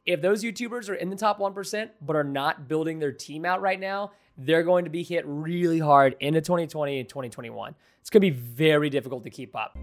if those YouTubers are in the top 1% but are not building their team out right now, they're going to be hit really hard into 2020 and 2021. It's going to be very difficult to keep up.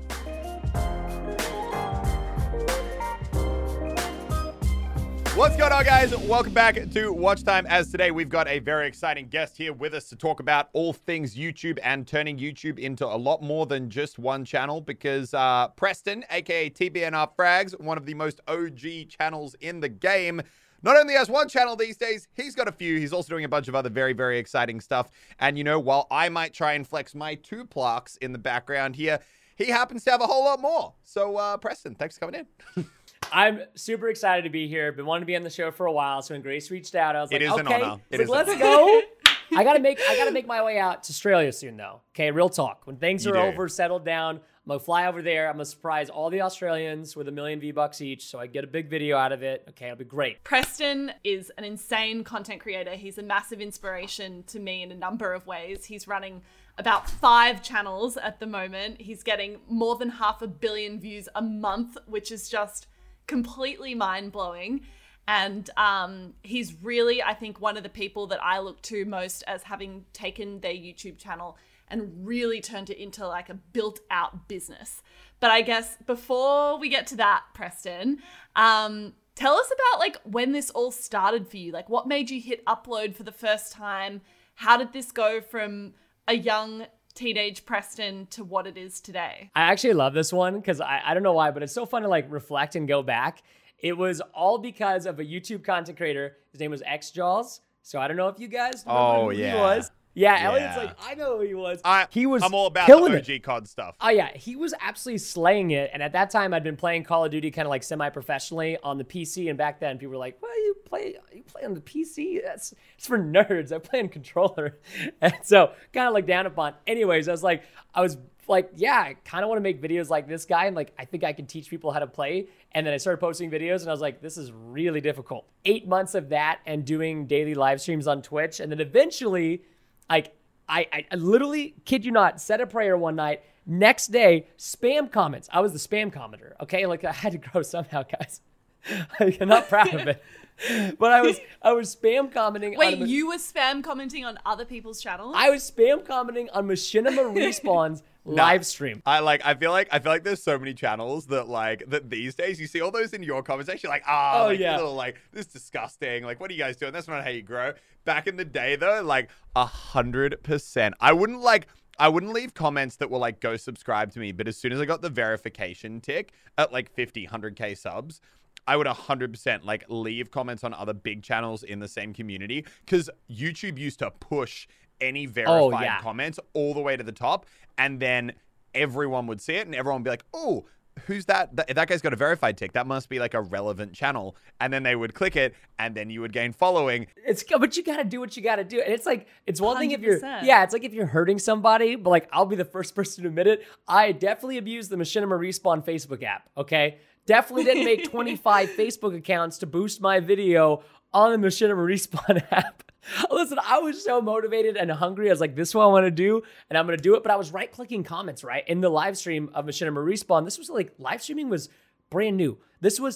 What's going on, guys? Welcome back to Watch Time. As today, we've got a very exciting guest here with us to talk about all things YouTube and turning YouTube into a lot more than just one channel, because Preston, aka TBNR Frags, one of the most OG channels in the game, not only has one channel these days, he's got a few. He's also doing a bunch of other very, very exciting stuff. And, you know, while I might try and flex my 2 plaques in the background here, he happens to have a whole lot more. So, Preston, thanks for coming in. I'm super excited to be here. Been wanting to be on the show for a while. So when Grace reached out, I was like, It is an okay, honor. let's go. I gotta make my way out to Australia soon, though. Okay, real talk. When things are over, settled down, I'm gonna fly over there. I'm gonna surprise all the Australians with $1 million V-bucks each, so I get a big video out of it. Okay, it'll be great. Preston is an insane content creator. He's a massive inspiration to me in a number of ways. He's running about 5 channels at the moment. He's getting more than 500 million views a month, which is just completely mind-blowing. And he's really, I think, one of the people that I look to most as having taken their YouTube channel and really turned it into like a built-out business. But I guess before we get to that, Preston, tell us about like when this all started for you. Like, what made you hit upload for the first time? How did this go from a young teenage Preston to what it is today? I actually love this one because I don't know why, but it's so fun to like reflect and go back. It was all because of a YouTube content creator. His name was XJaws. So I don't know if you guys remember who he was. Yeah, Elliot's like, I know who he was. I'm all about killing the OG COD stuff. Oh yeah, he was absolutely slaying it. And at that time, I'd been playing Call of Duty kind of like semi-professionally on the PC. And back then, people were like, "Well, you play on the PC? It's for nerds. I play on controller." And so kind of like down upon. Anyways, I was like, yeah, I kind of want to make videos like this guy. And like, I think I can teach people how to play. And then I started posting videos and I was like, this is really difficult. 8 months of that and doing daily live streams on Twitch. And then eventually, like, I literally, kid you not, said a prayer one night. Next day, spam comments. I was the spam commenter, okay? Like, I had to grow somehow, guys. I'm not proud of it. But I was spam commenting. Wait, you were spam commenting on other people's channels? I was spam commenting on Machinima Respawn's live stream. I feel like there's so many channels that these days you see all those in your comments section like, little like, this is disgusting. Like, what are you guys doing? That's not how you grow. Back in the day though, like 100%. I wouldn't leave comments that were like, go subscribe to me. But as soon as I got the verification tick at like 50, 100K subs, I would 100% like leave comments on other big channels in the same community, because YouTube used to push any verified comments all the way to the top, and then everyone would see it and everyone would be like, oh, who's that? That guy's got a verified tick. That must be like a relevant channel. And then they would click it and then you would gain following. But you got to do what you got to do. And it's like, it's one 100%. Thing if it's like if you're hurting somebody, but like, I'll be the first person to admit it. I definitely abused the Machinima Respawn Facebook app. Okay. Definitely didn't make 25 Facebook accounts to boost my video on the Machinima Respawn app. Listen, I was so motivated and hungry. I was like, this is what I want to do, and I'm going to do it. But I was right-clicking comments, right? In the live stream of Machinima Respawn, this was like, live streaming was brand new. This was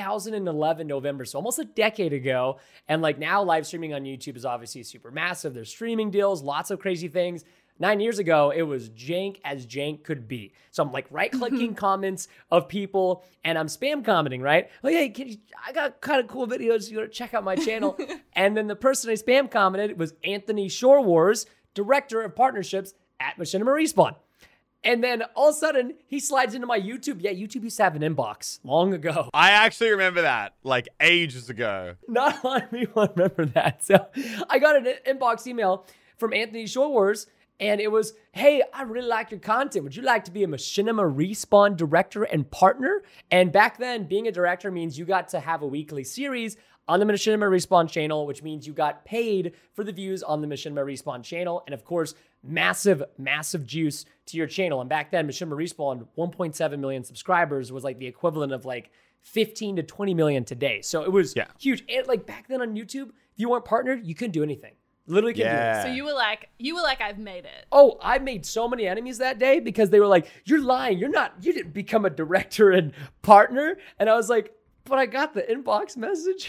2011 November, so almost a decade ago. And like now, live streaming on YouTube is obviously super massive. There's streaming deals, lots of crazy things. 9 years ago, it was jank as jank could be. So I'm like right-clicking comments of people, and I'm spam commenting, right? Like, hey, I got kind of cool videos. You gotta check out my channel. And then the person I spam commented was Anthony Shorewars, director of partnerships at Machinima Respawn. And then all of a sudden, he slides into my YouTube. Yeah, YouTube used to have an inbox long ago. I actually remember that, like ages ago. Not a lot of people remember that. So I got an inbox email from Anthony Shorewars. And it was, hey, I really like your content. Would you like to be a Machinima Respawn director and partner? And back then, being a director means you got to have a weekly series on the Machinima Respawn channel, which means you got paid for the views on the Machinima Respawn channel. And of course, massive, massive juice to your channel. And back then, Machinima Respawn, 1.7 million subscribers was like the equivalent of like 15 to 20 million today. So it was huge. And like back then on YouTube, if you weren't partnered, you couldn't do anything. Literally can do it. So you were like, I've made it. Oh, I made so many enemies that day because they were like, you're lying. You didn't become a director and partner. And I was like, but I got the inbox message.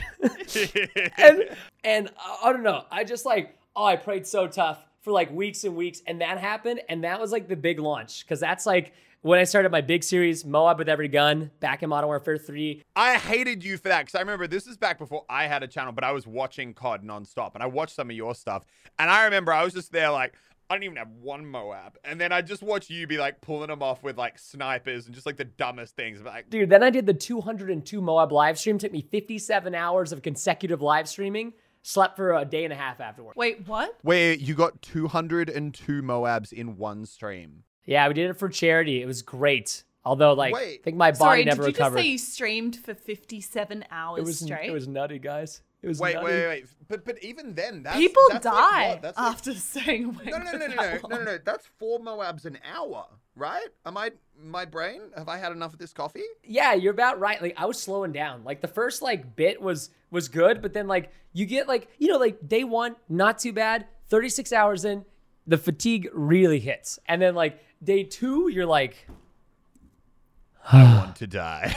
and I don't know. I just like, I prayed so tough for like weeks and weeks. And that happened. And that was like the big launch. Cause that's like when I started my big series, Moab with Every Gun, back in Modern Warfare 3. I hated you for that because I remember this is back before I had a channel, but I was watching COD nonstop and I watched some of your stuff. And I remember I was just there like, I don't even have one Moab. And then I just watched you be like pulling them off with like snipers and just like the dumbest things. Like, dude, then I did the 202 Moab live stream. It took me 57 hours of consecutive live streaming. Slept for a day and a half afterward. Wait, what? Where you got 202 Moabs in one stream. Yeah, we did it for charity. It was great. Although, like, I think my body never recovered. Did you just say you streamed for 57 hours straight? It was nutty, guys. It was wait, nutty. wait. But even then, that's people that's die like, after staying awake. No. That's 4 Moabs an hour, right? Am I my brain? Have I had enough of this coffee? Yeah, you're about right. Like, I was slowing down. Like, the first like bit was good, but then like you get like, you know, like day 1, not too bad. 36 hours in, the fatigue really hits, and then like day 2, you're like, I want to die.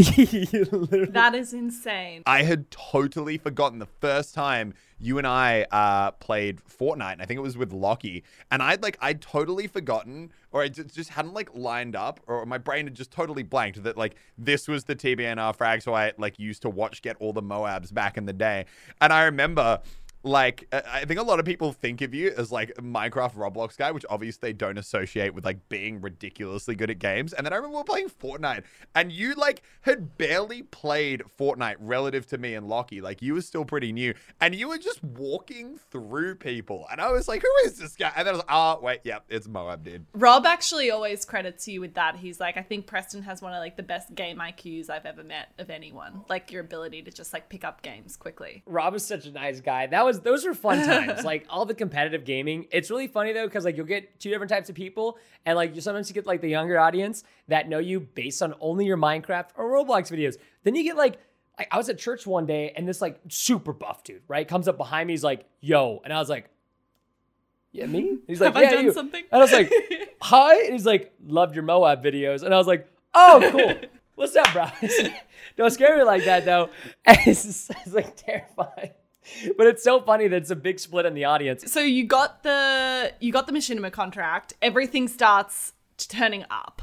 That is insane. I had totally forgotten the first time you and I played Fortnite, and I think it was with Lockie, and I'd totally forgotten, or I just hadn't like lined up, or my brain had just totally blanked that like this was the TBNR frag, so I like used to watch get all the Moabs back in the day. And I remember, like, I think a lot of people think of you as like a Minecraft Roblox guy, which obviously they don't associate with like being ridiculously good at games. And then I remember we were playing Fortnite and you like had barely played Fortnite relative to me and Lockie. Like you were still pretty new and you were just walking through people. And I was like, who is this guy? And then I was like, oh, wait, yep, it's Moab, dude. Rob actually always credits you with that. He's like, I think Preston has one of like the best game IQs I've ever met of anyone. Like your ability to just like pick up games quickly. Rob is such a nice guy. Those were fun times. Like all the competitive gaming. It's really funny though, because like you'll get 2 different types of people, and like you sometimes get like the younger audience that know you based on only your Minecraft or Roblox videos. Then you get like I was at church one day and this like super buff dude, right, comes up behind me. He's like, "Yo," and I was like, "Yeah, me?" And he's like, "Have "Yeah, I done you." something?" And I was like, "Hi," and he's like, "Loved your Moab videos," and I was like, "Oh, cool." What's up, bro? Don't scare me like that though. And it's like terrifying. But it's so funny that it's a big split in the audience. So you got the Machinima contract. Everything starts turning up.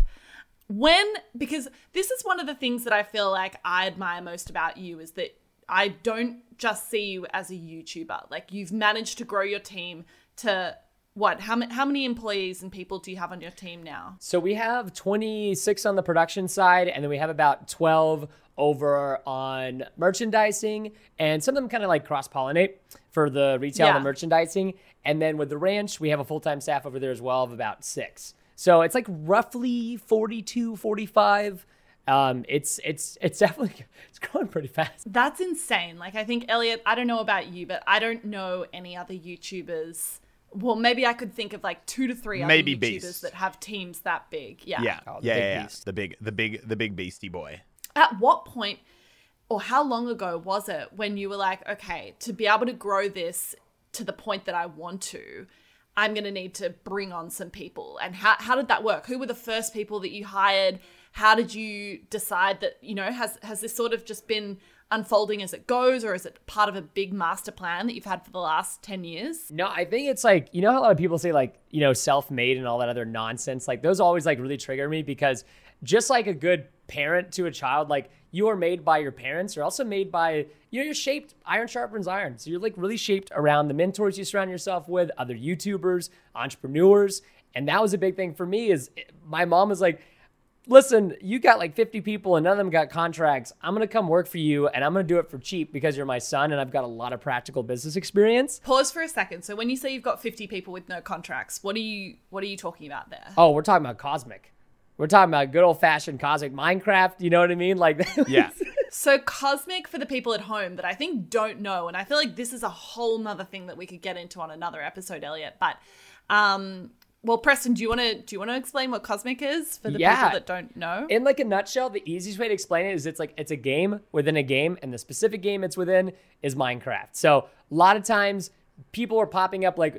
Because this is one of the things that I feel like I admire most about you is that I don't just see you as a YouTuber. Like you've managed to grow your team to what? How many employees and people do you have on your team now? So we have 26 on the production side, and then we have about 12 over on merchandising, and some of them kind of like cross-pollinate for the retail and the merchandising. And then with the ranch, we have a full-time staff over there as well of about 6. So it's like roughly 42, 45. It's definitely, it's growing pretty fast. That's insane. Like I think, Elliot, I don't know about you, but I don't know any other YouTubers. Well, maybe I could think of like 2 to 3 other YouTubers Beast. that have teams that big. Yeah. The big beastie boy. At what point or how long ago was it when you were like, okay, to be able to grow this to the point that I want to, I'm going to need to bring on some people? And how did that work? Who were the first people that you hired? How did you decide that, you know, has this sort of just been unfolding as it goes, or is it part of a big master plan that you've had for the last 10 years? No, I think it's like, you know how a lot of people say like, you know, self-made and all that other nonsense, like those always like really trigger me, because just like a good parent to a child, like you are made by your parents. You're also made by, you know, you're shaped, iron sharpens iron. So you're like really shaped around the mentors you surround yourself with, other YouTubers, entrepreneurs. And that was a big thing for me is my mom was like, listen, you got like 50 people and none of them got contracts. I'm going to come work for you and I'm going to do it for cheap because you're my son and I've got a lot of practical business experience. Pause for a second. So when you say you've got 50 people with no contracts, what are you talking about there? Oh, we're talking about Cosmic. We're talking about good old fashioned Cosmic Minecraft. You know what I mean? Like, yeah. So Cosmic, for the people at home that I think don't know, and I feel like this is a whole nother thing that we could get into on another episode, Elliot, but, well, Preston, do you want to explain what Cosmic is for the people that don't know? In like a nutshell, the easiest way to explain it is it's a game within a game, and the specific game it's within is Minecraft. So a lot of times people are popping up like it's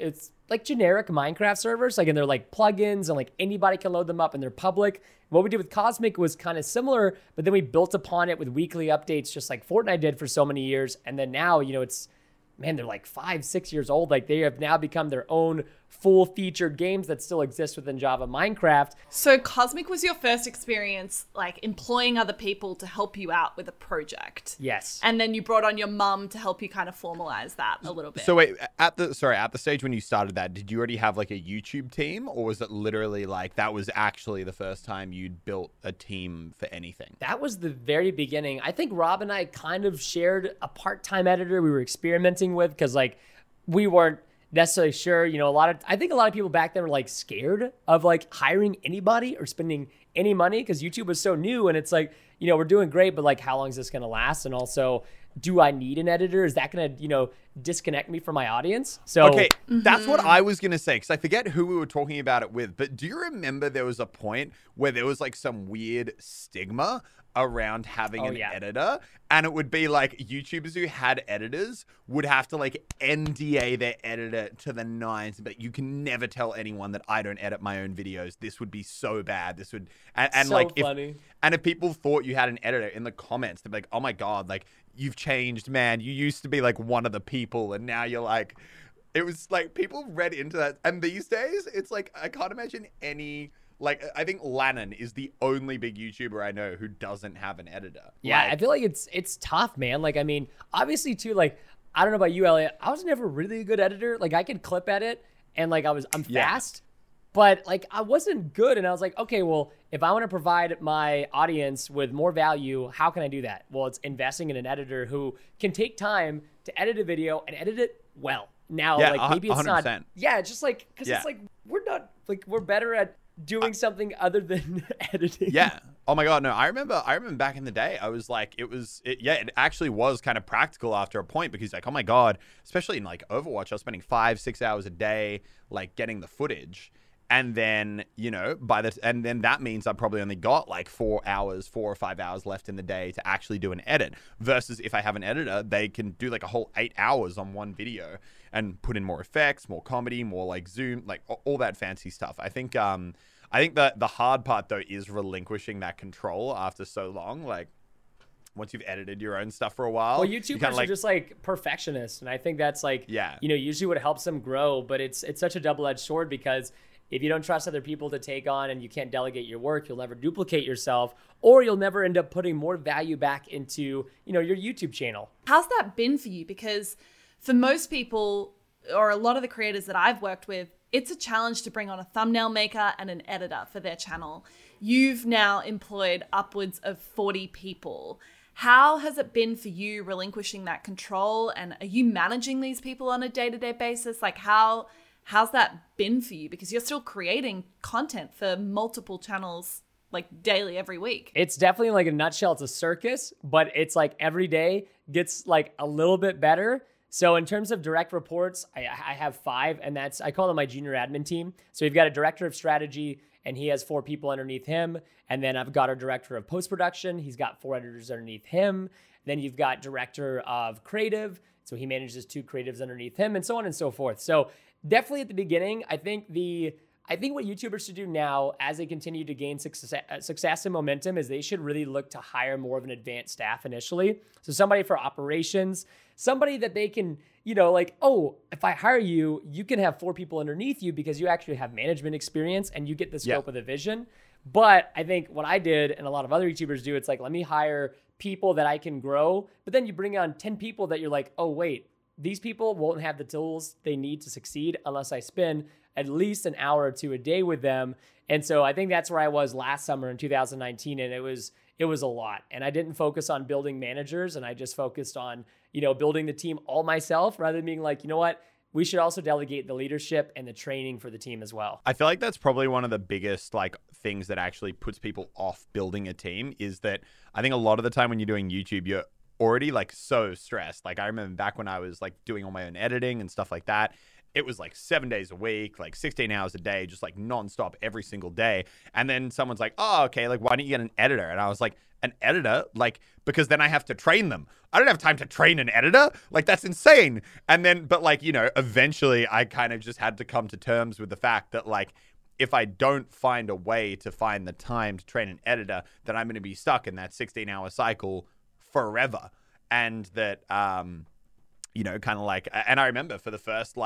like generic Minecraft servers, like, and they're like plugins and like anybody can load them up and they're public. What we did with Cosmic was kind of similar, but then we built upon it with weekly updates, just like Fortnite did for so many years. And then now, you know, it's, man, they're like 5-6 years old. Like they have now become their own full featured games that still exist within Java Minecraft. So Cosmic was your first experience like employing other people to help you out with a project. Yes. And then you brought on your mum to help you kind of formalize that a little bit. So wait, at the stage when you started that, did you already have like a YouTube team, or was it literally like that was actually the first time you'd built a team for anything? That was the very beginning. I think Rob and I kind of shared a part-time editor we were experimenting with because like we weren't necessarily sure, you know, I think a lot of people back then were like scared of like hiring anybody or spending any money because YouTube was so new, and it's like, you know, we're doing great, but like how long is this going to last? And also, do I need an editor? Is that going to, you know, disconnect me from my audience? So okay, that's what I was going to say, because I forget who we were talking about it with, but do you remember there was a point where there was like some weird stigma around having an editor, and it would be like YouTubers who had editors would have to like NDA their editor to the nines, but you can never tell anyone that I don't edit my own videos. This would be so bad. This would and so like funny. If people thought you had an editor in the comments, they'd be like, oh my god, like you've changed, man. You used to be like one of the people, and now you're like, it was like people read into that. And these days, it's like I can't imagine any. Like, I think Lannon is the only big YouTuber I know who doesn't have an editor. Yeah, like, I feel like it's tough, man. Like, I mean, obviously, too, like, I don't know about you, Elliot. I was never really a good editor. Like, I could clip edit, and, like, I'm fast. But, like, I wasn't good, and I was like, okay, well, if I want to provide my audience with more value, how can I do that? Well, it's investing in an editor who can take time to edit a video and edit it well. Now, like, maybe it's 100%. Not. Yeah, just, like, because it's, like, we're better at doing something other than editing. Yeah. Oh my god, no. I remember back in the day, I was like, it actually was kind of practical after a point, because like, oh my god, especially in like Overwatch, I was spending 5-6 hours a day like getting the footage. And then, you know, and then that means I probably only got like 4 or 5 hours left in the day to actually do an edit. Versus if I have an editor, they can do like a whole 8 hours on one video and put in more effects, more comedy, more like zoom, like all that fancy stuff. I think that the hard part though is relinquishing that control after so long. Like once you've edited your own stuff for a while. Well, YouTubers are just like perfectionists, and I think that's like, you know, usually what helps them grow. But it's such a double-edged sword, because if you don't trust other people to take on and you can't delegate your work, you'll never duplicate yourself, or you'll never end up putting more value back into, you know, your YouTube channel. How's that been for you? Because for most people, or a lot of the creators that I've worked with, it's a challenge to bring on a thumbnail maker and an editor for their channel. You've now employed upwards of 40 people. How has it been for you relinquishing that control? And are you managing these people on a day-to-day basis? Like how's that been for you? Because you're still creating content for multiple channels like daily, every week. It's definitely like, in a nutshell, it's a circus, but it's like every day gets like a little bit better. So in terms of direct reports, I have 5, and I call them my junior admin team. So we've got a director of strategy, and he has 4 people underneath him. And then I've got our director of post-production. He's got 4 editors underneath him. Then you've got director of creative. So he manages 2 creatives underneath him, and so on and so forth. So definitely at the beginning, I think what YouTubers should do now, as they continue to gain success and momentum, is they should really look to hire more of an advanced staff initially. So somebody for operations, somebody that they can, you know, like, oh, if I hire you, you can have 4 people underneath you because you actually have management experience and you get the scope of the vision. But I think what I did, and a lot of other YouTubers do, it's like, let me hire people that I can grow. But then you bring on 10 people that you're like, oh, wait, these people won't have the tools they need to succeed unless I spend at least an hour or 2 a day with them. And so I think that's where I was last summer in 2019. And it was a lot. And I didn't focus on building managers, and I just focused on, you know, building the team all myself, rather than being like, you know what, we should also delegate the leadership and the training for the team as well. I feel like that's probably one of the biggest like things that actually puts people off building a team, is that I think a lot of the time when you're doing YouTube, you're already like so stressed. Like I remember back when I was like doing all my own editing and stuff like that, it was like 7 days a week, like 16 hours a day, just like nonstop every single day. And then someone's like, oh, okay, like why don't you get an editor? And I was like, an editor, like, because then I have to train them. I don't have time to train an editor. Like, that's insane. And then, but like, you know, eventually I kind of just had to come to terms with the fact that, like, if I don't find a way to find the time to train an editor, then I'm going to be stuck in that 16-hour cycle forever. And that, you know, kind of like, and I remember for the first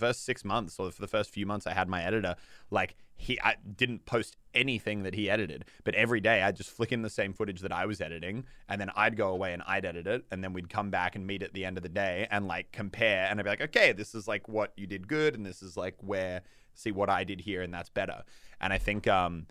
6 months or for the first few months I had my editor, like I didn't post anything that he edited, but every day I'd just flick in the same footage that I was editing, and then I'd go away and I'd edit it, and then we'd come back and meet at the end of the day and like compare, and I'd be like, okay, this is like what you did good, and this is like see what I did here, and that's better. And I think,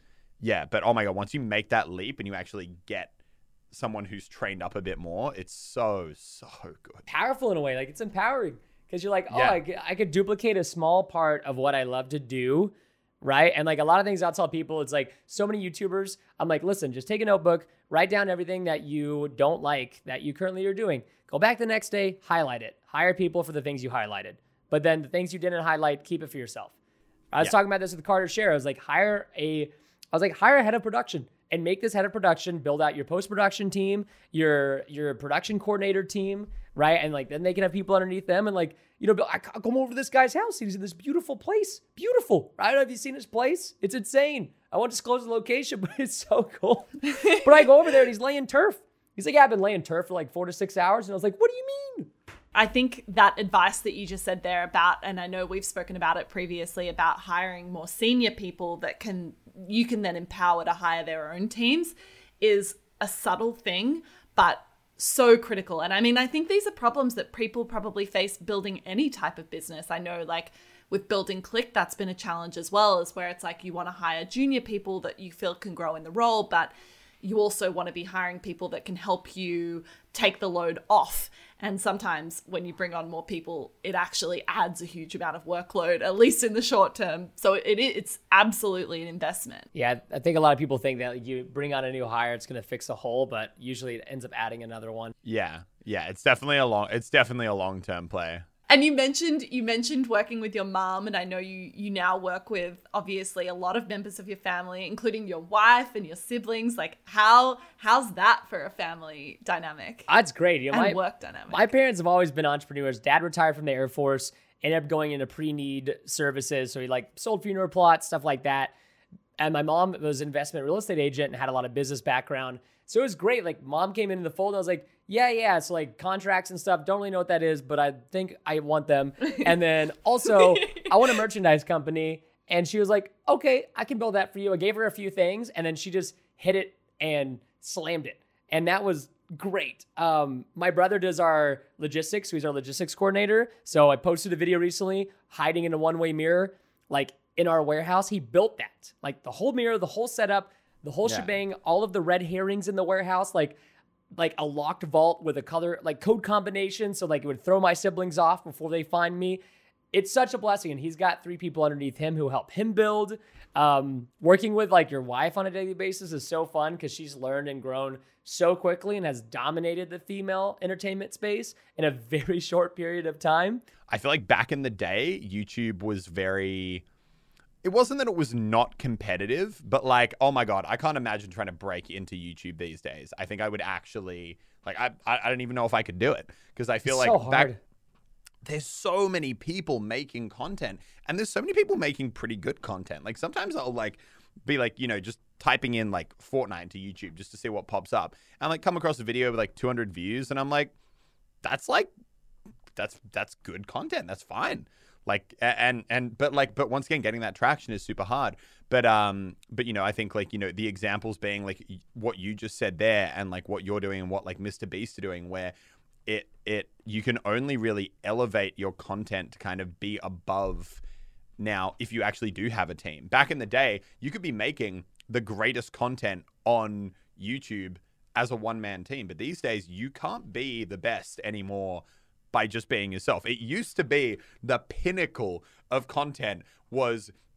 but oh my God, once you make that leap and you actually get someone who's trained up a bit more, it's so good. Powerful in a way, like it's empowering because you're like, I could duplicate a small part of what I love to do, right? And like a lot of things I'll tell people, it's like so many YouTubers, I'm like, listen, just take a notebook, write down everything that you don't like that you currently are doing, go back the next day, highlight it, hire people for the things you highlighted, but then the things you didn't highlight, keep it for yourself. I was talking about this with Carter Scher. I was like, hire a head of production and make this head of production, build out your post-production team, your production coordinator team, right? And like, then they can have people underneath them. And like, you know, I come over to this guy's house. He's in this beautiful place. Beautiful. I don't know if you've seen his place. It's insane. I won't disclose the location, but it's so cool. But I go over there and he's laying turf. He's like, yeah, I've been laying turf for like 4 to 6 hours. And I was like, what do you mean? I think that advice that you just said there about, and I know we've spoken about it previously, about hiring more senior people that you can then empower to hire their own teams, is a subtle thing, but so critical. And I mean, I think these are problems that people probably face building any type of business. I know like with building Click, that's been a challenge as well, is where it's like you want to hire junior people that you feel can grow in the role, but you also want to be hiring people that can help you take the load off. And sometimes when you bring on more people, it actually adds a huge amount of workload, at least in the short term. So it's absolutely an investment. Yeah, I think a lot of people think that you bring on a new hire, it's going to fix a hole, but usually it ends up adding another one. Yeah, it's definitely a long-term play. And you mentioned working with your mom, and I know you now work with obviously a lot of members of your family, including your wife and your siblings. Like how's that for a family dynamic? That's great. You know, and work dynamic. My parents have always been entrepreneurs. Dad retired from the Air Force, ended up going into pre-need services, so he like sold funeral plots, stuff like that. And my mom was an investment real estate agent and had a lot of business background. So it was great. Like mom came into the fold and I was like, yeah. So like contracts and stuff, don't really know what that is, but I think I want them. And then also I want a merchandise company. And she was like, okay, I can build that for you. I gave her a few things and then she just hit it and slammed it. And that was great. My brother does our logistics. So he's our logistics coordinator. So I posted a video recently hiding in a one-way mirror, like in our warehouse. He built that, like the whole mirror, the whole setup, the whole shebang, all of the red herrings in the warehouse, like a locked vault with a color, like code combination. So like it would throw my siblings off before they find me. It's such a blessing. And he's got 3 people underneath him who help him build. Working with like your wife on a daily basis is so fun because she's learned and grown so quickly and has dominated the female entertainment space in a very short period of time. I feel like back in the day, YouTube was it wasn't that it was not competitive, but like, oh my God, I can't imagine trying to break into YouTube these days. I think I would actually, like, I don't even know if I could do it because I feel it's like so hard. There's so many people making content and there's so many people making pretty good content. Like sometimes I'll like be like, you know, just typing in like Fortnite to YouTube just to see what pops up and like come across a video with like 200 views and I'm like, that's good content. That's fine. Like, but once again, getting that traction is super hard. But you know, I think like, you know, the examples being like what you just said there and like what you're doing and what like Mr. Beast are doing, where you can only really elevate your content to kind of be above now if you actually do have a team. Back in the day, you could be making the greatest content on YouTube as a one-man team, but these days you can't be the best anymore by just being yourself. It used to be the pinnacle of content was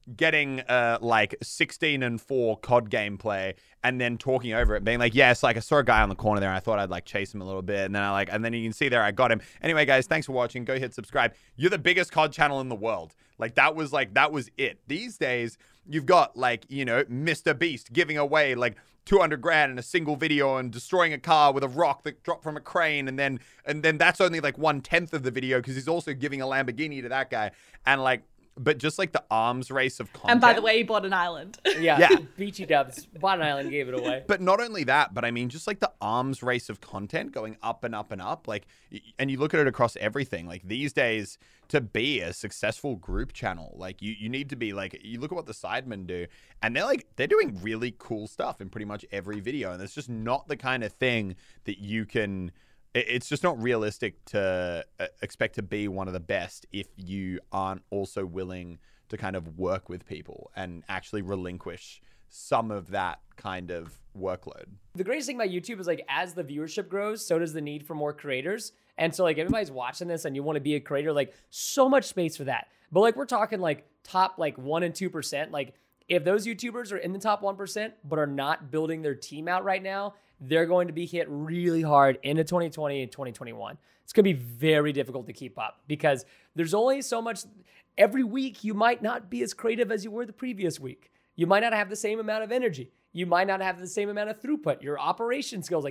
getting like 16-4 COD gameplay and then talking over it, being like, yes, like I saw a guy on the corner there. I thought I'd like chase him a little bit. And then you can see there, I got him. Anyway, guys, thanks for watching. Go hit subscribe. You're the biggest COD channel in the world. That was it. These days, you've got Mr. Beast giving away like 200 grand in a single video and destroying a car with a rock that dropped from a crane. And then that's only like 1/10 of the video because he's also giving a Lamborghini to that guy. And but just like the arms race of content. And by the way, he bought an island. Yeah. Beachy Dubs bought an island, gave it away. But not only that, but I mean, just like the arms race of content going up and up and up. And you look at it across everything. Like these days, to be a successful group channel, you need to be you look at what the Sidemen do, and they're doing really cool stuff in pretty much every video. And it's just not the kind of thing that you can. It's just not realistic to expect to be one of the best if you aren't also willing to kind of work with people and actually relinquish some of that kind of workload. The greatest thing about YouTube is as the viewership grows, so does the need for more creators. And so everybody's watching this and you want to be a creator, so much space for that. But we're talking top 1% and 2%. If those YouTubers are in the top 1% but are not building their team out right now, they're going to be hit really hard into 2020 and 2021. It's going to be very difficult to keep up because there's only so much. Every week, you might not be as creative as you were the previous week. You might not have the same amount of energy. You might not have the same amount of throughput. Your operation skills,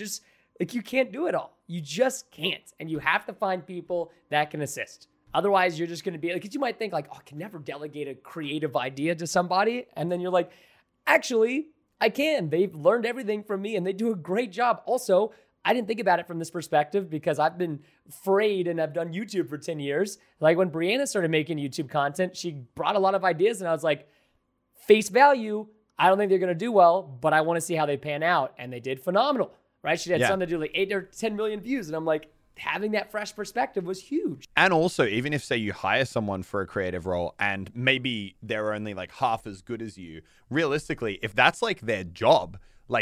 you can't do it all. You just can't. And you have to find people that can assist. Otherwise, you're just going to be because you might think I can never delegate a creative idea to somebody. And then you're like, actually, I can. They've learned everything from me and they do a great job. Also, I didn't think about it from this perspective because I've been afraid and I've done YouTube for 10 years. When Brianna started making YouTube content, she brought a lot of ideas and I was like, face value, I don't think they're going to do well, but I want to see how they pan out. And they did phenomenal, right? She had some that do 8 or 10 million views. And I'm like, having that fresh perspective was huge. And also, even if, say, you hire someone for a creative role and maybe they're only half as good as you, realistically, if that's their job,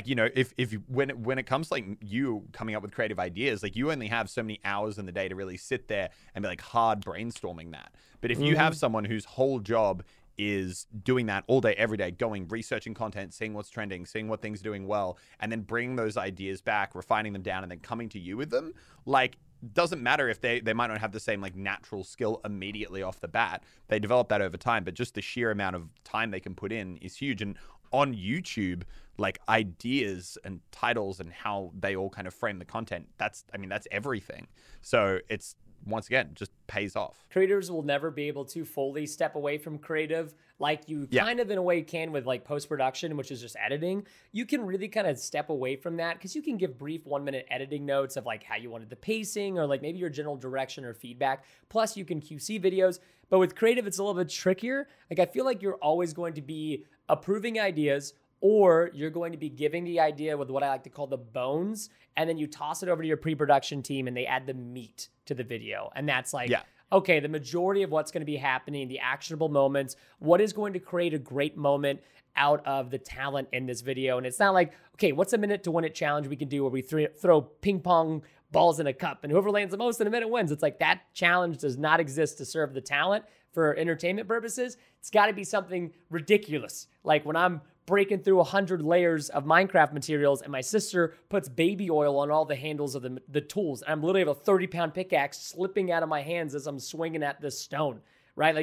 when it comes to you coming up with creative ideas, you only have so many hours in the day to really sit there and be hard brainstorming that. But if you have someone whose whole job is doing that all day, every day, researching content, seeing what's trending, seeing what things are doing well, and then bringing those ideas back, refining them down, and then coming to you with them, doesn't matter if they might not have the same natural skill immediately off the bat. They develop that over time, but just the sheer amount of time they can put in is huge. And on YouTube, ideas and titles and how they all kind of frame the content, that's everything. So it's, once again, just pays off. Creators will never be able to fully step away from creative like you kind of in a way can with post-production, which is just editing. You can really kind of step away from that because you can give brief 1-minute editing notes of how you wanted the pacing or maybe your general direction or feedback. Plus you can QC videos. But with creative, it's a little bit trickier. I feel like you're always going to be approving ideas or you're going to be giving the idea with what I like to call the bones, and then you toss it over to your pre-production team and they add the meat to the video. And that's okay, the majority of what's going to be happening, the actionable moments, what is going to create a great moment out of the talent in this video. And it's not okay, what's a minute to win it challenge we can do where we throw ping pong balls in a cup and whoever lands the most in a minute wins. It's that challenge does not exist to serve the talent for entertainment purposes. It's got to be something ridiculous. When I'm breaking through 100 layers of Minecraft materials and my sister puts baby oil on all the handles of the tools. And I'm literally have a 30-pound pickaxe slipping out of my hands as I'm swinging at this stone, right?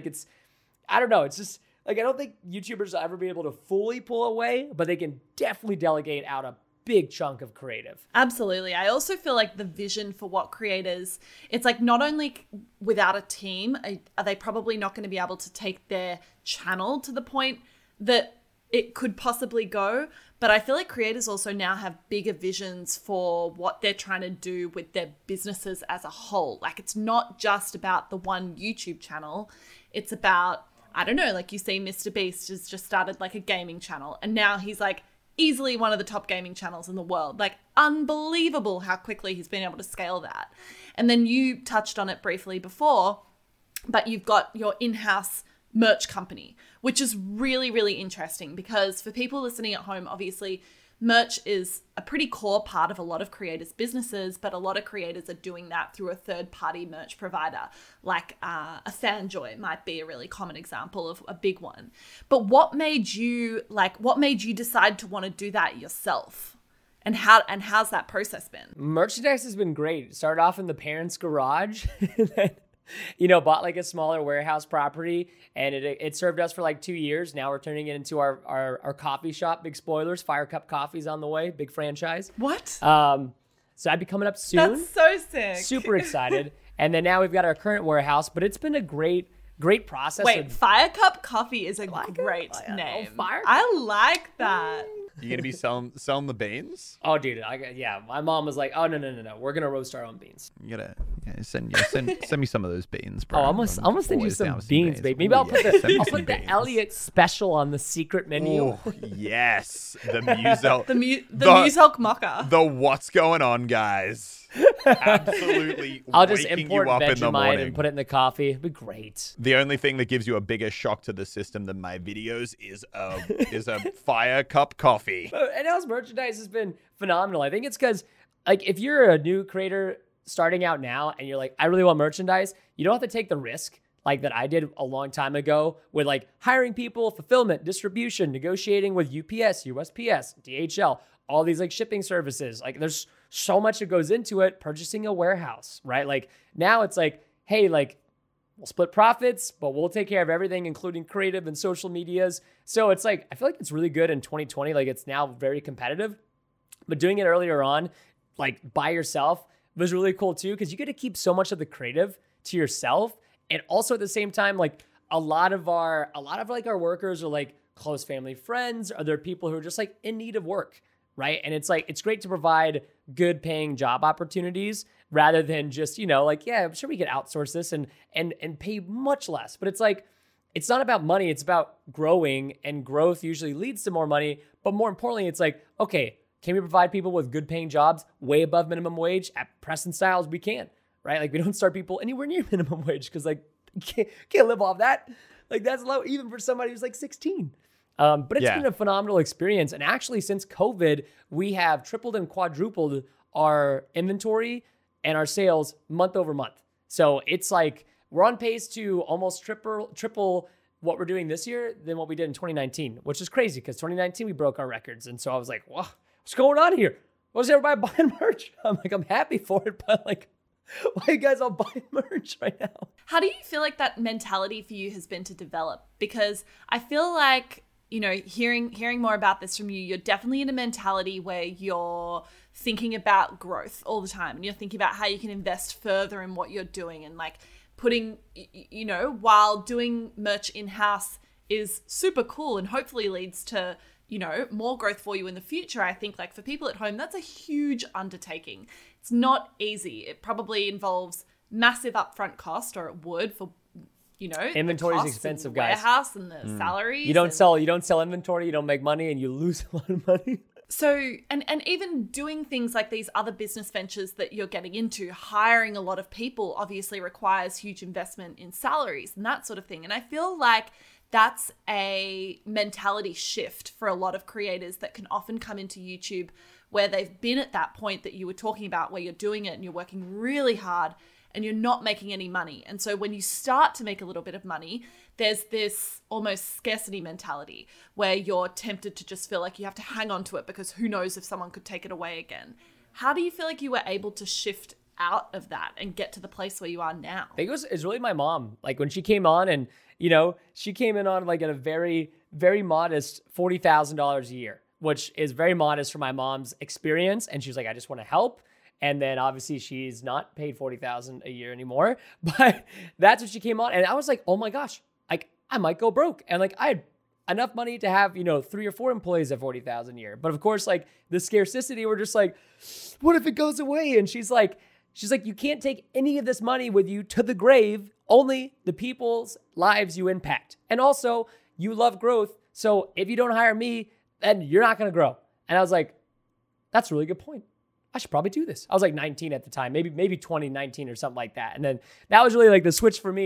I don't know. It's just I don't think YouTubers will ever be able to fully pull away, but they can definitely delegate out a big chunk of creative. Absolutely. I also feel the vision for what creators, it's not only without a team, are they probably not going to be able to take their channel to the point that it could possibly go, but I feel creators also now have bigger visions for what they're trying to do with their businesses as a whole. It's not just about the one YouTube channel. It's about, I don't know, you see Mr. Beast has just started a gaming channel and now he's easily one of the top gaming channels in the world. Unbelievable how quickly he's been able to scale that. And then you touched on it briefly before, but you've got your in-house merch company, which is really, really interesting because for people listening at home, obviously merch is a pretty core part of a lot of creators' businesses, but a lot of creators are doing that through a third-party merch provider, like a FanJoy might be a really common example of a big one. But what made you decide to want to do that yourself? And how's that process been? Merchandise has been great. It started off in the parents' garage, and then, bought like a smaller warehouse property, and it served us for like 2 years. Now we're turning it into our coffee shop. Big spoilers, Fire Cup Coffee's on the way. Big franchise. What? So I'd be coming up soon. That's so sick. Super excited. And then now we've got our current warehouse, but it's been a great process. Wait, Fire Cup Coffee is a great name. I like that. You gonna be selling the beans? Oh, dude, my mom was like, "Oh, no, we're gonna roast our own beans." You gotta send me some of those beans, bro. Oh, I'm gonna send you some beans, baby. Maybe I'll put the Elliot special on the secret menu. Oh, yes, the Muselk, the Muselk mocha. The what's going on, guys? Absolutely. I'll just import Vegemite and put it in the coffee. It'd be great. The only thing that gives you a bigger shock to the system than my videos is a Fire Cup Coffee. And Nell's merchandise has been phenomenal. I think it's because, like, if you're a new creator starting out now and you're like, I really want merchandise, you don't have to take the risk like that I did a long time ago with like hiring people, fulfillment, distribution, negotiating with UPS, USPS, DHL, all these like shipping services. Like, there's so much that goes into it. Purchasing a warehouse, right? Like, now it's like, hey, like, we'll split profits, but we'll take care of everything, including creative and social medias. So it's like, I feel like it's really good in 2020. Like, it's now very competitive, but doing it earlier on, like by yourself, was really cool too, because you get to keep so much of the creative to yourself. And also at the same time, like a lot of our workers are like close family friends, or they're people who are just like in need of work, right? And it's like, it's great to provide good paying job opportunities rather than just, like, yeah, I'm sure we could outsource this and pay much less. But it's like, it's not about money. It's about growing, and growth usually leads to more money. But more importantly, it's like, okay, can we provide people with good paying jobs way above minimum wage? At Preston Styles, we can, right? Like, we don't start people anywhere near minimum wage because like you can't live off that. Like, that's low even for somebody who's like 16. But it's been a phenomenal experience. And actually, since COVID, we have tripled and quadrupled our inventory and our sales month over month. So it's like we're on pace to almost triple what we're doing this year than what we did in 2019, which is crazy because 2019 we broke our records. And so I was like, wow, what's going on here? What's everybody buying merch? I'm like, I'm happy for it, but like, why are you guys all buying merch right now? How do you feel like that mentality for you has been to develop? Because I feel like, hearing more about this from you, you're definitely in a mentality where you're thinking about growth all the time, and you're thinking about how you can invest further in what you're doing, and like putting, while doing merch in-house is super cool and hopefully leads to, more growth for you in the future. I think like for people at home, that's a huge undertaking. It's not easy. It probably involves massive upfront cost, or it would for, inventory is expensive, guys. Warehouse and the salaries. You don't sell inventory, you don't make money, and you lose a lot of money. So, and even doing things like these other business ventures that you're getting into, hiring a lot of people obviously requires huge investment in salaries and that sort of thing. And I feel like that's a mentality shift for a lot of creators that can often come into YouTube where they've been at that point that you were talking about, where you're doing it and you're working really hard and you're not making any money. And so when you start to make a little bit of money, there's this almost scarcity mentality where you're tempted to just feel like you have to hang on to it because who knows if someone could take it away again. How do you feel like you were able to shift out of that and get to the place where you are now? I think it's really my mom. Like when she came on and, she came in on like at a very, very modest $40,000 a year, which is very modest for my mom's experience. And she was like, I just want to help. And then obviously she's not paid $40,000 a year anymore, but that's what she came on. And I was like, oh my gosh, like I might go broke. And like I had enough money to have, 3 or 4 employees at $40,000 a year. But of course, like the scarcity, we're just like, what if it goes away? And she's like, you can't take any of this money with you to the grave, only the people's lives you impact. And also you love growth. So if you don't hire me, then you're not going to grow. And I was like, that's a really good point. I should probably do this. I was like 19 at the time, maybe 20, 19 or something like that. And then that was really like the switch for me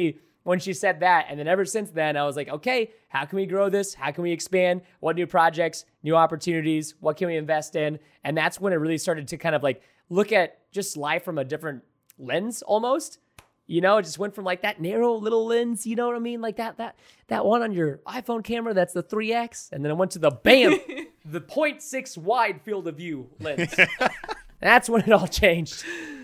when she said that. And then ever since then, I was like, okay, how can we grow this? How can we expand? What new projects, new opportunities? What can we invest in? And that's when it really started to kind of like look at just life from a different lens almost. You know, it just went from like that narrow little lens, you know what I mean? Like that one on your iPhone camera, that's the 3X. And then I went to the bam, the 0.6 wide field of view lens. That's when it all changed.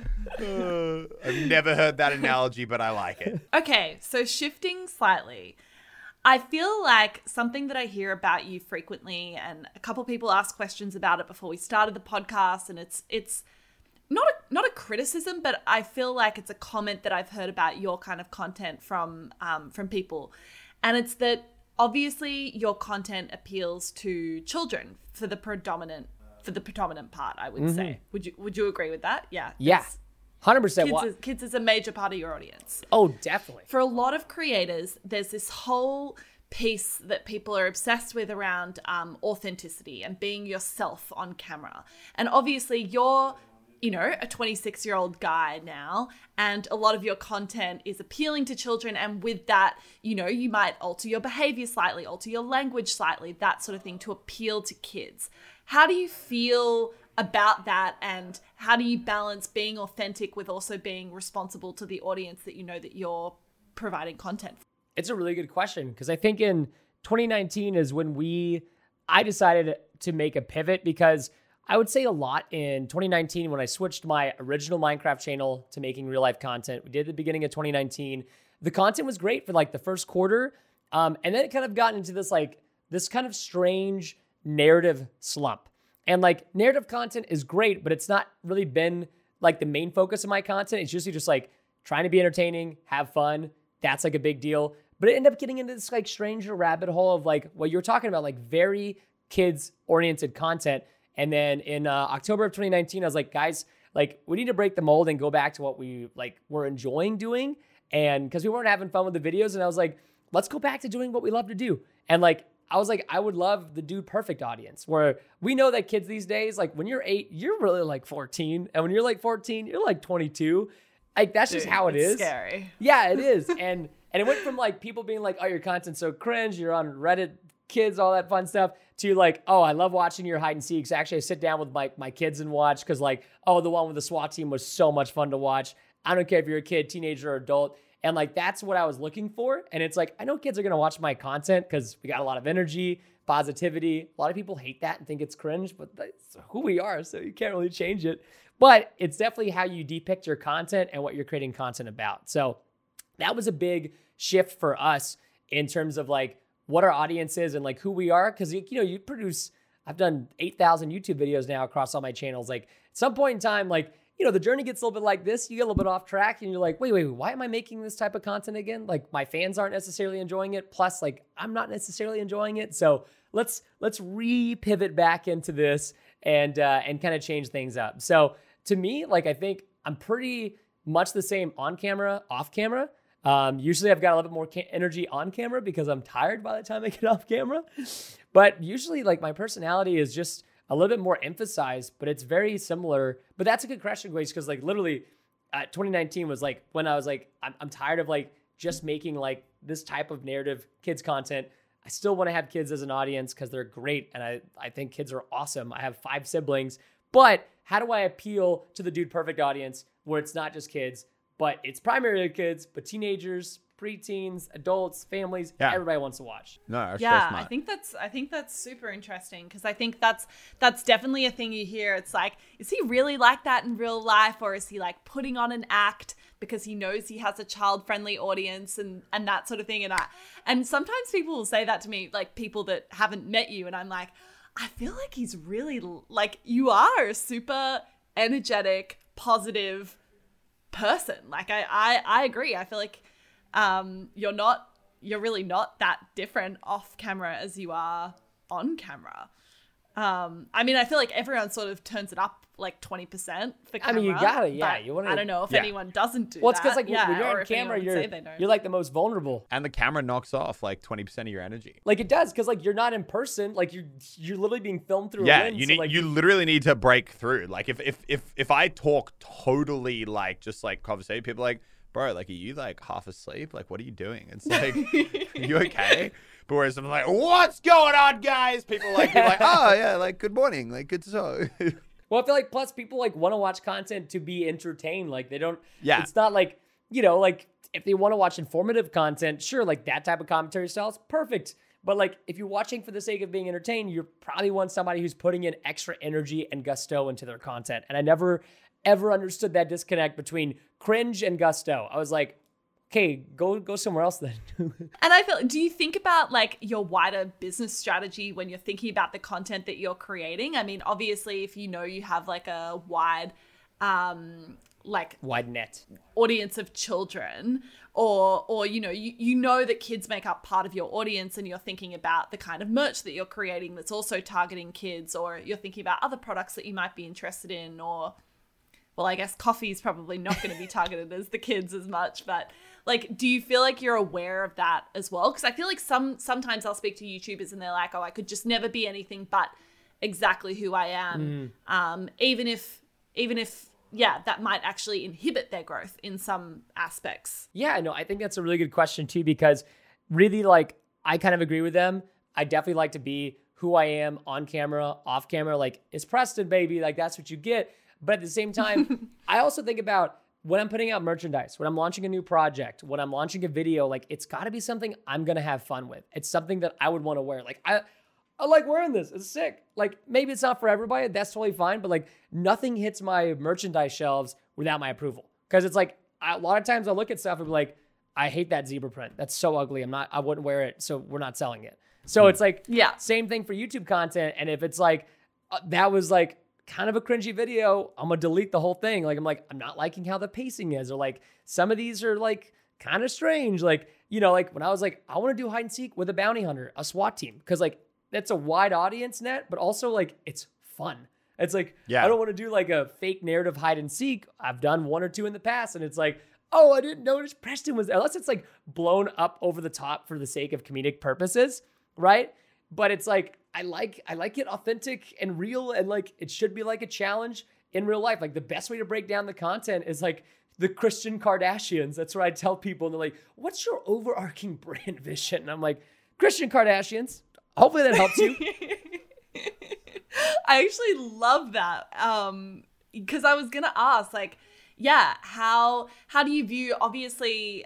I've never heard that analogy, but I like it. Okay, so shifting slightly, I feel like something that I hear about you frequently, and a couple people asked questions about it before we started the podcast, and it's not a criticism, but I feel like it's a comment that I've heard about your kind of content from people, and it's that obviously your content appeals to children for the predominant part. I would say. Would you agree with that? Yeah. Yeah. 100%. Kids is a major part of your audience. Oh, definitely. For a lot of creators, there's this whole piece that people are obsessed with around authenticity and being yourself on camera. And obviously you're, a 26-year-old guy now, and a lot of your content is appealing to children. And with that, you might alter your behavior slightly, alter your language slightly, that sort of thing to appeal to kids. How do you feel about that, and how do you balance being authentic with also being responsible to the audience that that you're providing content for? It's a really good question, because I think in 2019 is when I decided to make a pivot, because I would say a lot in 2019 when I switched my original Minecraft channel to making real life content. We did at the beginning of 2019. The content was great for like the first quarter, and then it kind of got into this kind of strange narrative slump. And like narrative content is great, but it's not really been like the main focus of my content. It's usually just like trying to be entertaining, have fun. That's like a big deal. But it ended up getting into this like strange rabbit hole of like what you were talking about, like very kids oriented content. And then in October of 2019, I was like, guys, like we need to break the mold and go back to what we like were enjoying doing. And because we weren't having fun with the videos, and I was like, let's go back to doing what we love to do. And like, I was like, I would love the Dude Perfect audience, where we know that kids these days, like when you're 8, you're really like 14. And when you're like 14, you're like 22. Like that's just how it is. Scary. Yeah, it is. And it went from like people being like, oh, your content's so cringe, you're on Reddit Kids, all that fun stuff, to like, oh, I love watching your hide and seeks. Actually, I sit down with my kids and watch, because like, oh, the one with the SWAT team was so much fun to watch. I don't care if you're a kid, teenager, or adult. And like, that's what I was looking for. And it's like, I know kids are going to watch my content because we got a lot of energy, positivity. A lot of people hate that and think it's cringe, but that's who we are. So you can't really change it. But it's definitely how you depict your content and what you're creating content about. So that was a big shift for us in terms of like what our audience is and like who we are. Because, you produce, I've done 8,000 YouTube videos now across all my channels. Like at some point in time, like, the journey gets a little bit like this. You get a little bit off track and you're like, wait, why am I making this type of content again? Like my fans aren't necessarily enjoying it. Plus like I'm not necessarily enjoying it. So let's re-pivot back into this and kind of change things up. So to me, like, I think I'm pretty much the same on camera, off camera. Usually I've got a little bit more energy on camera because I'm tired by the time I get off camera. But usually like my personality is just a little bit more emphasized, but it's very similar. But that's a good question, Grace, because like literally 2019 was like when I was like, I'm tired of like just making like this type of narrative kids content. I still want to have kids as an audience because they're great. And I think kids are awesome. I have 5 siblings, but how do I appeal to the Dude Perfect audience where it's not just kids, but it's primarily kids, but teenagers, preteens, adults, families, everybody wants to watch. No, yeah, I think that's super interesting, because I think that's definitely a thing you hear. It's like, is he really like that in real life, or is he like putting on an act because he knows he has a child-friendly audience and that sort of thing? And sometimes people will say that to me, like people that haven't met you, and I'm like, I feel like he's really like, you are a super energetic, positive person. Like I agree. I feel like you're really not that different off camera as you are on camera. I mean, I feel like everyone sort of turns it up like 20% for camera. I mean, you gotta, yeah. You want to. I don't know if anyone doesn't do that. Well, it's because like when you're on camera, you're like the most vulnerable, and the camera knocks off like 20% of your energy. Like it does, because like you're not in person. Like you're literally being filmed through. Yeah, a lens, you need. So, like, you literally need to break through. Like if I talk totally like just like conversation, people are like, bro, like, are you like half asleep? Like, what are you doing? It's like, are you okay? But whereas I'm like, what's going on, guys? People like, you're like, oh yeah, like, good morning, like, good to talk. Well, I feel like plus people like want to watch content to be entertained. Like they don't, it's not like, like if they want to watch informative content, sure, like that type of commentary style is perfect. But like if you're watching for the sake of being entertained, you probably want somebody who's putting in extra energy and gusto into their content. And I never, ever understood that disconnect between cringe and gusto. I was like, okay, go somewhere else then. And I feel, do you think about like your wider business strategy when you're thinking about the content that you're creating? I mean, obviously, if you have like a wide net audience of children, or you know that kids make up part of your audience, and you're thinking about the kind of merch that you're creating that's also targeting kids, or you're thinking about other products that you might be interested in, or, well, I guess coffee is probably not going to be targeted as the kids as much, but like, do you feel like you're aware of that as well? Because I feel like sometimes I'll speak to YouTubers and they're like, oh, I could just never be anything but exactly who I am. Even if that might actually inhibit their growth in some aspects. Yeah, no, I think that's a really good question too, because really, like, I kind of agree with them. I definitely like to be who I am on camera, off camera. Like, it's Preston, baby. Like, that's what you get. But at the same time, I also think about when I'm putting out merchandise, when I'm launching a new project, when I'm launching a video, like, it's got to be something I'm going to have fun with. It's something that I would want to wear. Like, I like wearing this. It's sick. Like, maybe it's not for everybody. That's totally fine. But like, nothing hits my merchandise shelves without my approval. Because it's like, a lot of times I'll look at stuff and be like, I hate that zebra print. That's so ugly. I wouldn't wear it. So we're not selling it. So it's like, same thing for YouTube content. And if it's like, that was like kind of a cringy video, I'm going to delete the whole thing. Like, I'm not liking how the pacing is, or like some of these are like kind of strange. Like, like when I was like, I want to do hide and seek with a bounty hunter, a SWAT team. Cause like, that's a wide audience net, but also like it's fun. It's like, I don't want to do like a fake narrative hide and seek. I've done one or two in the past, and it's like, oh, I didn't notice Preston was there. Unless it's like blown up over the top for the sake of comedic purposes, right? But it's like, I like it authentic and real, and like it should be like a challenge in real life. Like the best way to break down the content is like the Christian Kardashians. That's what I tell people, and they're like, what's your overarching brand vision? And I'm like, Christian Kardashians. Hopefully that helps you. I actually love that. Because I was going to ask, like, how do you view, obviously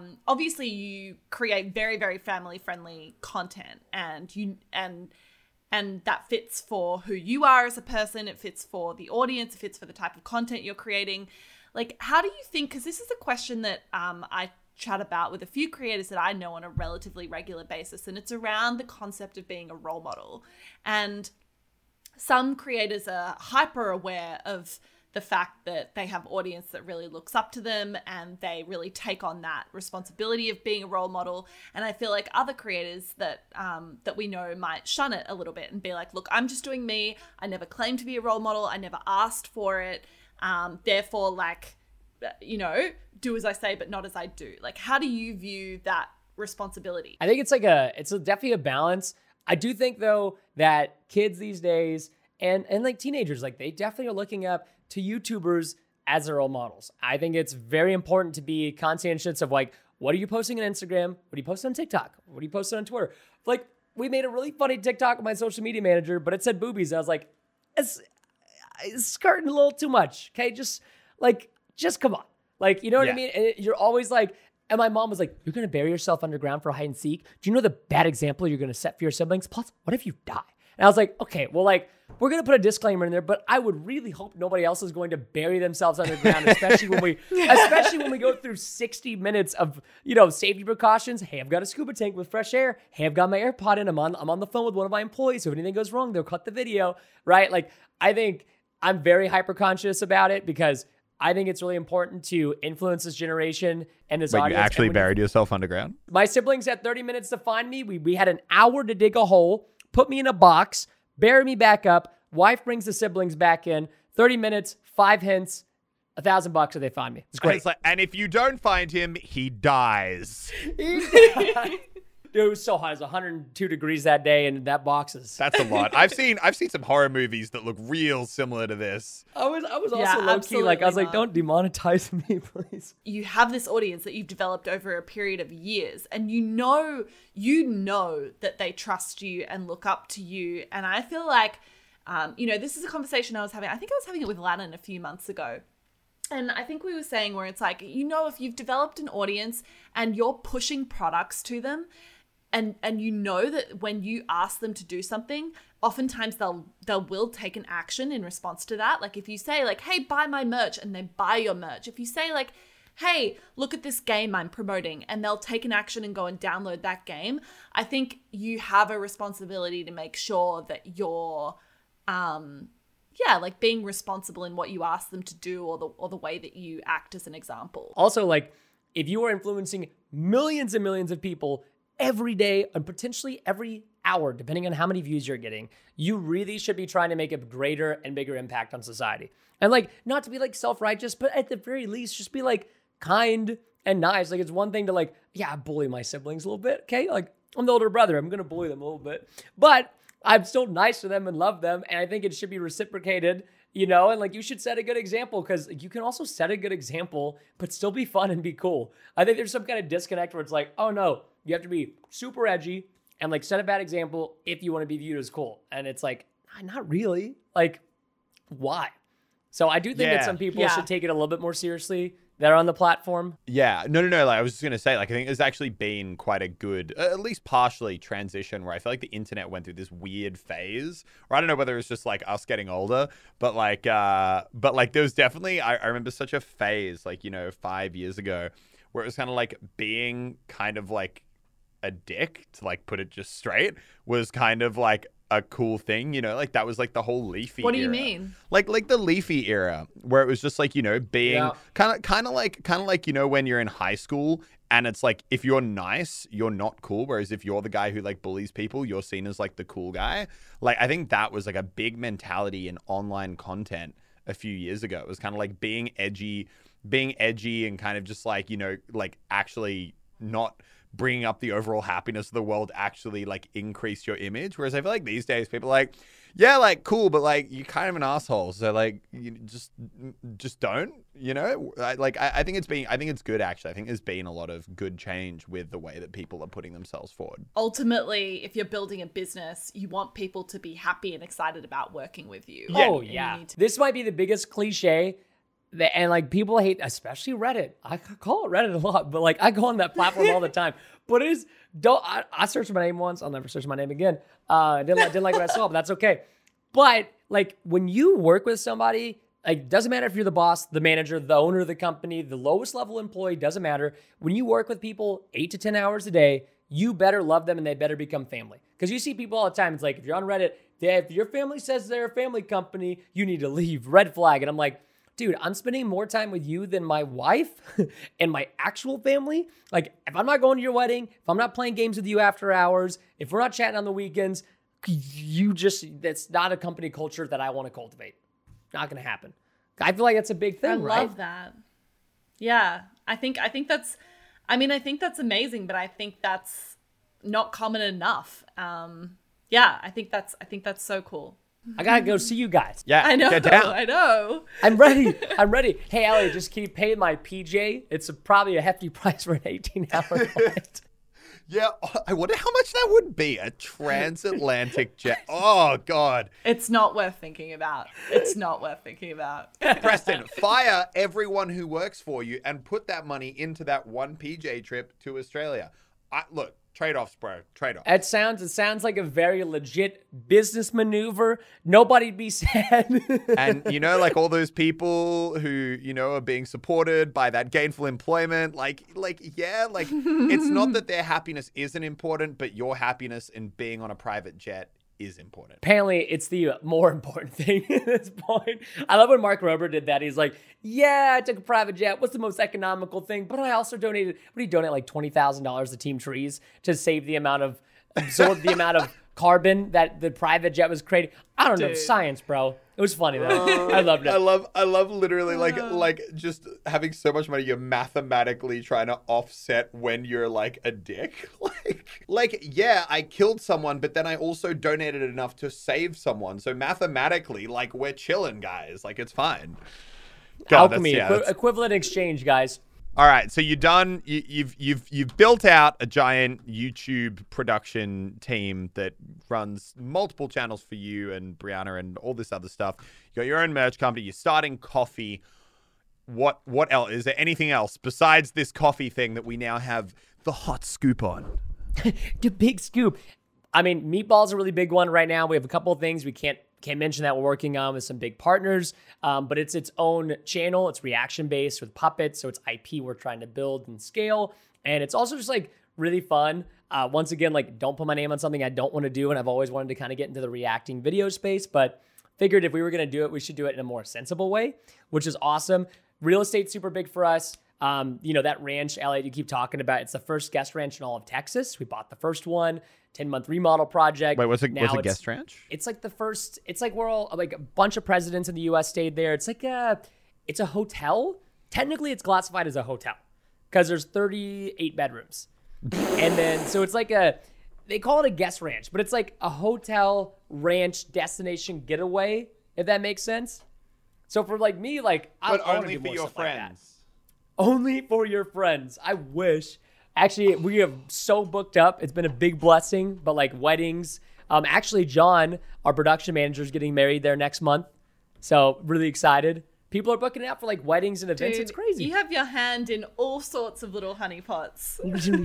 you create very, very family friendly content, and that fits for who you are as a person. It fits for the audience. It fits for the type of content you're creating. Like, how do you think, because this is a question that I chat about with a few creators that I know on a relatively regular basis, and it's around the concept of being a role model. And some creators are hyper aware of the fact that they have audience that really looks up to them, and they really take on that responsibility of being a role model. And I feel like other creators that we know might shun it a little bit and be like, look, I'm just doing me. I never claimed to be a role model. I never asked for it. Therefore, like, do as I say, but not as I do. Like, how do you view that responsibility? I think it's definitely a balance. I do think though that kids these days and like teenagers, like they definitely are looking up to YouTubers as their role models. I think it's very important to be conscientious of like, what are you posting on Instagram? What are you posting on TikTok? What are you posting on Twitter? Like, we made a really funny TikTok with my social media manager, but it said boobies. And I was like, it's skirting a little too much. Okay, just come on. Like, you know what I mean? And you're always like, and my mom was like, you're going to bury yourself underground for hide and seek? Do you know the bad example you're going to set for your siblings? Plus, what if you die? And I was like, okay, well, like, we're going to put a disclaimer in there, but I would really hope nobody else is going to bury themselves underground, especially when we go through 60 minutes of, safety precautions. Hey, I've got a scuba tank with fresh air. Hey, I've got my AirPod in. I'm on the phone with one of my employees. So if anything goes wrong, they'll cut the video, right? Like, I think I'm very hyper conscious about it, because I think it's really important to influence this generation and this audience. You actually buried yourself underground? My siblings had 30 minutes to find me. We had an hour to dig a hole, put me in a box, bury me back up. Wife brings the siblings back in. 30 minutes, 5 hints, $1,000 if they find me. It's great. And if you don't find him, he dies. Dude, it was so hot. It was 102 degrees that day, and that box is... That's a lot. I've seen some horror movies that look real similar to this. I was also low-key, like, I was like, don't demonetize me, please. You have this audience that you've developed over a period of years, and you know that they trust you and look up to you. And I feel like, this is a conversation I was having. I think I was having it with Lannon a few months ago. And I think we were saying where it's like, if you've developed an audience and you're pushing products to them, and you know that when you ask them to do something, oftentimes they'll will take an action in response to that. Like if you say like, hey, buy my merch, and they buy your merch. If you say like, hey, look at this game I'm promoting, and they'll take an action and go and download that game, I think you have a responsibility to make sure that you're being responsible in what you ask them to do, or the way that you act as an example. Also, like, if you are influencing millions and millions of people every day and potentially every hour, depending on how many views you're getting, you really should be trying to make a greater and bigger impact on society. And like, not to be like self-righteous, but at the very least, just be like kind and nice. Like, it's one thing to like, bully my siblings a little bit. Okay. Like, I'm the older brother. I'm going to bully them a little bit, but I'm still nice to them and love them. And I think it should be reciprocated, and like you should set a good example, because you can also set a good example, but still be fun and be cool. I think there's some kind of disconnect where it's like, oh no, you have to be super edgy and like set a bad example if you want to be viewed as cool. And it's like, not really. Like, why? So I do think that some people should take it a little bit more seriously that are on the platform. Yeah. No. Like, I was just going to say, like, I think there's actually been quite a good, at least partially, transition where I feel like the internet went through this weird phase, or I don't know whether it's just like us getting older, but like there was definitely, I remember such a phase, like, 5 years ago, where it was kind of like being kind of like a dick, to like put it just straight, was kind of like a cool thing, like that was like the whole Leafy era. What do you mean? Like the Leafy era, where it was just like, being kind of like when you're in high school and it's like, if you're nice, you're not cool, whereas if you're the guy who like bullies people, you're seen as like the cool guy. Like, I think that was like a big mentality in online content a few years ago. It was kind of like being edgy and kind of just like, like actually not bringing up the overall happiness of the world, actually like increase your image. Whereas I feel like these days people are like, yeah, like cool, but like you're kind of an asshole, so like you just don't, I think it's good, actually. I think there's been a lot of good change with the way that people are putting themselves forward. Ultimately, if you're building a business, you want people to be happy and excited about working with you. Oh yeah. This might be the biggest cliche. And like people hate, especially Reddit. I call it Reddit a lot, but like I go on that platform all the time. But I searched my name once. I'll never search my name again. Didn't like what I saw, but that's okay. But like when you work with somebody, like doesn't matter if you're the boss, the manager, the owner of the company, the lowest level employee, doesn't matter. When you work with people 8 to 10 hours a day, you better love them and they better become family. Because you see people all the time. It's like, if you're on Reddit, if your family says they're a family company, you need to leave. Red flag. And I'm like, dude, I'm spending more time with you than my wife and my actual family. Like, if I'm not going to your wedding, if I'm not playing games with you after hours, if we're not chatting on the weekends, that's not a company culture that I want to cultivate. Not going to happen. I feel like that's a big thing, right? I love that. Yeah. I think that's amazing, but I think that's not common enough. I think that's so cool. I gotta go see you guys. Yeah, I know. Get down. I know. I'm ready. Hey, Ellie, just keep paying my PJ. It's probably a hefty price for an 18-hour flight. Yeah, I wonder how much that would be. A transatlantic jet. Oh, God. It's not worth thinking about. Preston, fire everyone who works for you and put that money into that one PJ trip to Australia. Look. Trade-offs, bro. Trade-offs. It sounds like a very legit business maneuver. Nobody'd be sad. And, like all those people who, are being supported by that gainful employment, it's not that their happiness isn't important, but your happiness in being on a private jet is important. Apparently, it's the more important thing at this point. I love when Mark Rober did that. He's like, yeah, I took a private jet. What's the most economical thing? But I also donated, like $20,000 to Team Trees to absorb the amount of carbon that the private jet was creating. I don't know, science, bro. It was funny though. I loved it. I love literally like just having so much money, you're mathematically trying to offset when you're like a dick. Yeah, I killed someone, but then I also donated enough to save someone. So mathematically, like, we're chilling, guys. Like, it's fine. God, alchemy, equivalent exchange, guys. All right, so you're done. You've built out a giant YouTube production team that runs multiple channels for you and Brianna and all this other stuff. You got your own merch company. You're starting coffee. What else? Is there anything else besides this coffee thing that we now have the hot scoop on? The big scoop. I mean, Meatball's a really big one right now. We have a couple of things we can't mention that we're working on with some big partners, but it's its own channel. It's reaction-based with puppets, so it's IP we're trying to build and scale, and it's also just like really fun. Once again, like, don't put my name on something I don't want to do, and I've always wanted to kind of get into the reacting video space, but figured if we were going to do it, we should do it in a more sensible way, which is awesome. Real estate's super big for us. That ranch, Elliot, you keep talking about, it's the first guest ranch in all of Texas. We bought the first one. 10-month remodel project. Wait, what's a guest ranch? It's like the first, it's like we're all, like, a bunch of presidents in the U.S. stayed there. It's like it's a hotel. Technically, it's classified as a hotel because there's 38 bedrooms. And then, so it's like they call it a guest ranch, but it's like a hotel ranch destination getaway, if that makes sense. So for like me, like, but only for your friends. Only for your friends. I wish. Actually, we have so booked up. It's been a big blessing, but like weddings. Actually, John, our production manager, is getting married there next month. So really excited. People are booking it out for like weddings and events. Dude, it's crazy. You have your hand in all sorts of little honeypots.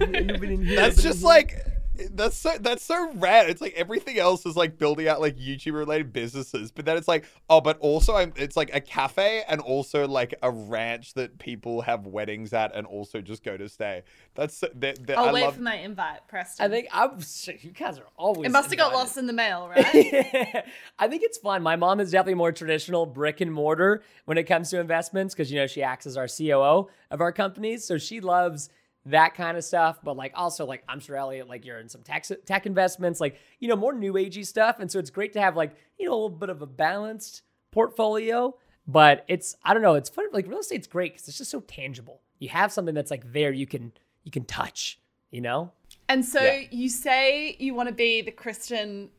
That's just like... That's so rad. It's like everything else is like building out like YouTube related businesses, but then it's like, oh, but also it's like a cafe and also like a ranch that people have weddings at and also just go to stay. That's I'll wait for my invite, Preston. I think you guys are always. It must have got lost in the mail, right? I think it's fun. My mom is definitely more traditional brick and mortar when it comes to investments because she acts as our COO of our companies, so she loves that kind of stuff, but like also like I'm sure Elliot, like you're in some tech investments, like more new agey stuff, and so it's great to have like a little bit of a balanced portfolio. But it's I don't know, it's fun. Like real estate's great because it's just so tangible. You have something that's like there you can touch, And so you say you want to be the Christian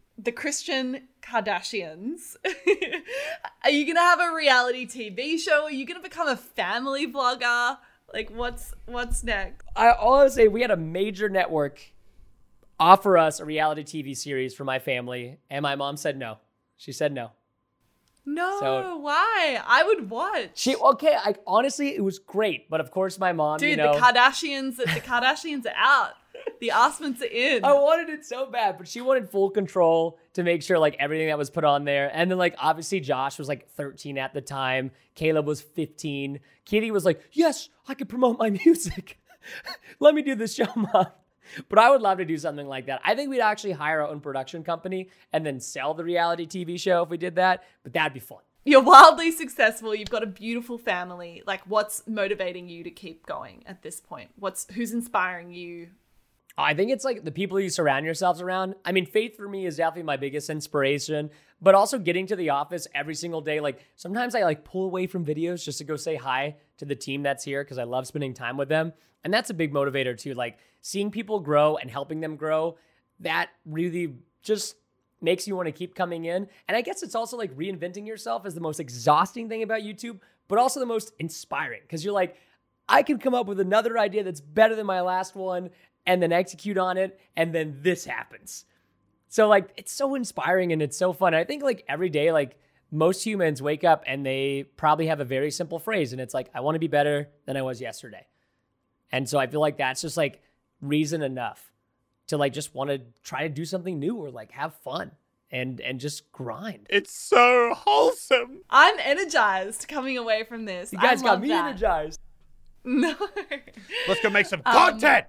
Kardashians. Are you gonna have a reality TV show? Are you gonna become a family vlogger? Like, what's next? I always say we had a major network offer us a reality TV series for my family, and my mom said no. She said no. No, so, why? I would watch. Honestly, it was great, but of course my mom, Dude, the Kardashians are out. The Osmonds are in. I wanted it so bad, but she wanted full control to make sure like everything that was put on there. And then like obviously Josh was like 13 at the time. Caleb was 15. Kitty was like, yes, I could promote my music. Let me do this show, Mom. But I would love to do something like that. I think we'd actually hire our own production company and then sell the reality TV show if we did that. But that'd be fun. You're wildly successful. You've got a beautiful family. Like, what's motivating you to keep going at this point? Who's inspiring you? I think it's like the people you surround yourselves around. I mean, faith for me is definitely my biggest inspiration, but also getting to the office every single day. Like sometimes I like pull away from videos just to go say hi to the team that's here because I love spending time with them. And that's a big motivator too. Like seeing people grow and helping them grow, that really just makes you want to keep coming in. And I guess it's also like reinventing yourself is the most exhausting thing about YouTube, but also the most inspiring because you're like, I can come up with another idea that's better than my last one and then execute on it, and then this happens. So like, it's so inspiring and it's so fun. I think like every day, like most humans wake up and they probably have a very simple phrase, and it's like, I want to be better than I was yesterday. And so I feel like that's just like reason enough to like just want to try to do something new or like have fun and just grind. It's so wholesome. I'm energized coming away from this. You guys got me energized. No. Let's go make some content.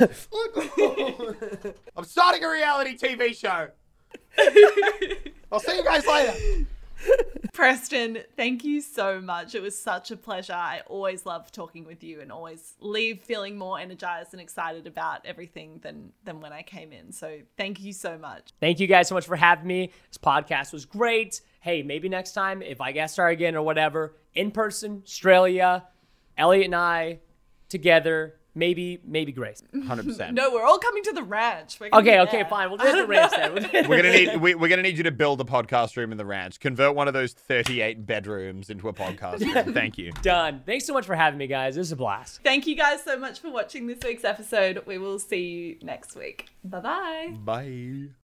I'm starting a reality TV show. I'll see you guys later. Preston, thank you so much. It was such a pleasure. I always love talking with you and always leave feeling more energized and excited about everything than when I came in. So thank you so much. Thank you guys so much for having me. This podcast was great. Hey, maybe next time if I guest star again or whatever, in person, Australia, Elliot and I together. Maybe Grace. 100%. No, we're all coming to the ranch. Okay, fine. We'll do it at the ranch then. we're gonna need you to build a podcast room in the ranch. Convert one of those 38 bedrooms into a podcast room. Thank you. Done. Thanks so much for having me, guys. This is a blast. Thank you guys so much for watching this week's episode. We will see you next week. Bye-bye. Bye.